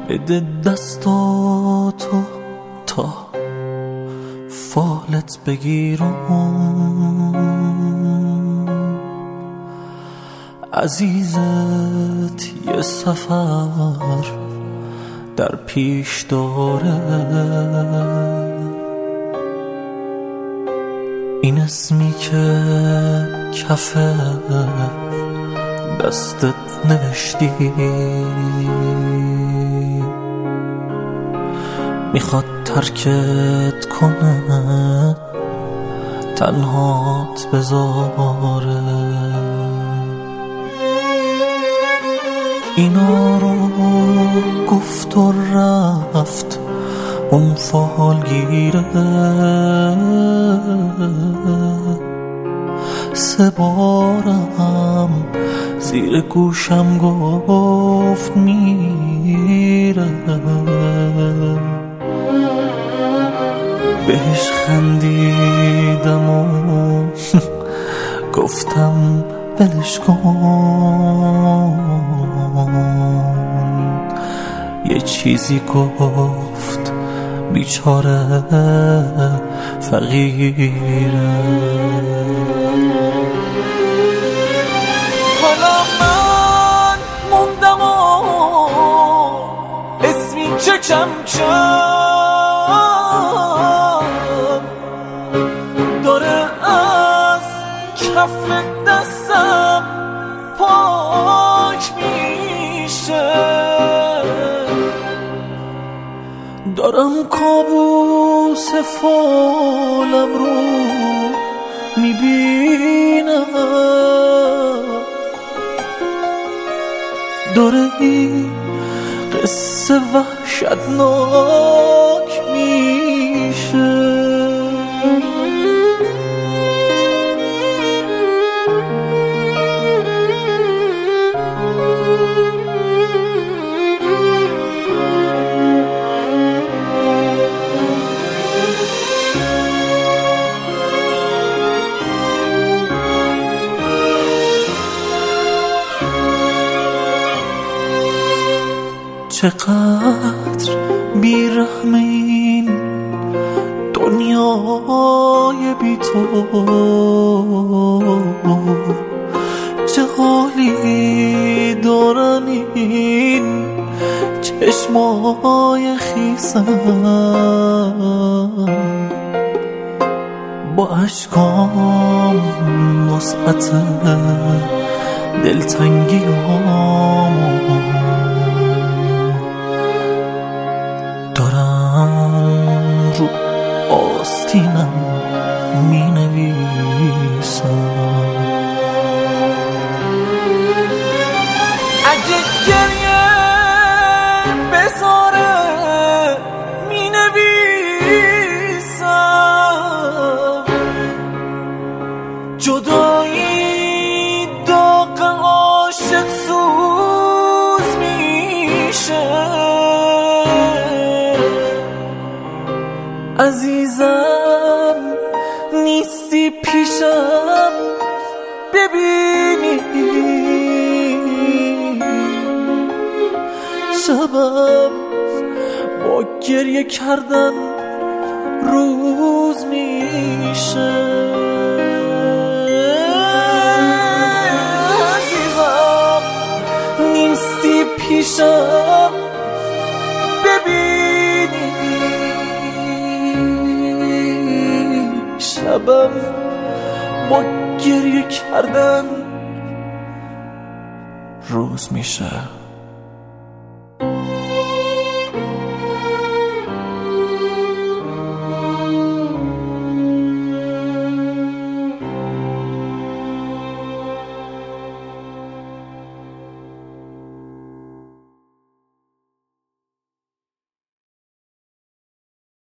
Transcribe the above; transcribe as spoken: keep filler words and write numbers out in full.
بده دستاتو تا فالت بگیرم، عزیزت یه سفر در پیش داره، این اسمی که کف دستت نوشتی میخواد ترکت کنه، تنهات بذاره. اینا رو گفت و رفت اون فالگیره، سه بارم زیر گوشم گفت میره، بهش خندیدم و گفتم ولش کن، یه چیزی گفت بیچاره فقیره. حالا من موندم و اسمی که کم کم داره از کف دستم پاک میشه، دارم کابوس فالم رو میبینم، داره این قصه وحشتناک میشه. چقدر بیرحم این دنیای بی تو، چه حالی دارن این چشمای خیسم، با اشکام وسعت دلتنگیام دارم رو آستینم می نویسم. اگه گریه بذاره می نویسم، جدایی داغ عاشق سوز میشه. عزیزم نیستی پیشم ببینی، شبم با گریه کردن روز میشه. عزیزم نیستی پیشم ببینی، شبم با گریه کردن روز میشه.